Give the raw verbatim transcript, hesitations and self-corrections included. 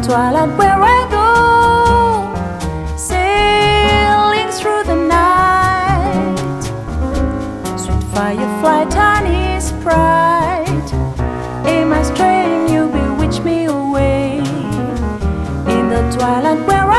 twilight where I go, sailing through the night. Sweet firefly, tiny sprite, in my strain you bewitch me away. In the twilight where I